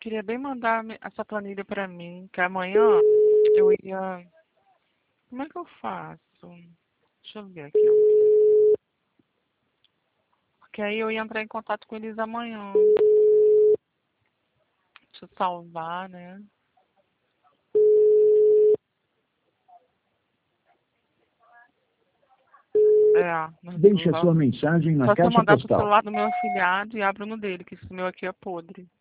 Queria bem mandar essa planilha pra mim, que amanhã eu ia... Como é que eu faço? Deixa eu ver aqui, ó. Porque aí eu ia entrar em contato com eles amanhã. Deixa eu salvar, né? Deixe a sua mensagem na Só se eu caixa mandar pro postal. celular do meu afilhado e abro no dele, que esse meu aqui é podre.